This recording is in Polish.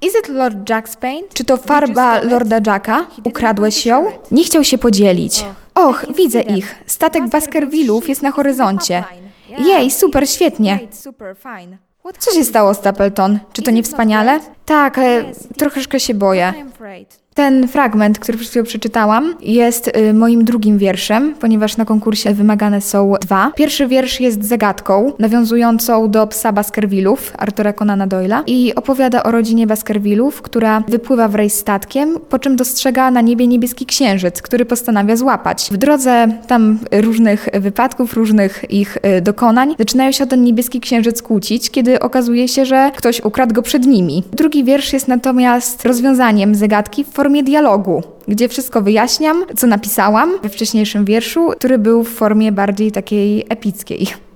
Is it Lord Jack's paint? Czy to farba Lorda Jacka? Ukradłeś ją? Nie chciał się podzielić. Och, widzę ich. Statek Baskervillów jest na horyzoncie. Jej, super, świetnie. Co się stało, Stapleton? Czy to nie wspaniale? Tak, ale troszeczkę się boję. Ten fragment, który przed chwilą przeczytałam, jest moim drugim wierszem, ponieważ na konkursie wymagane są 2. Pierwszy wiersz jest zagadką, nawiązującą do psa Baskervillów, Artura Conana Doyle'a, i opowiada o rodzinie Baskervillów, która wypływa w rejs statkiem, po czym dostrzega na niebie niebieski księżyc, który postanawia złapać. W drodze tam różnych wypadków, różnych ich dokonań, zaczynają się o ten niebieski księżyc kłócić, kiedy okazuje się, że ktoś ukradł go przed nimi. Drugi wiersz jest natomiast rozwiązaniem zagadki w formie dialogu, gdzie wszystko wyjaśniam, co napisałam we wcześniejszym wierszu, który był w formie bardziej takiej epickiej.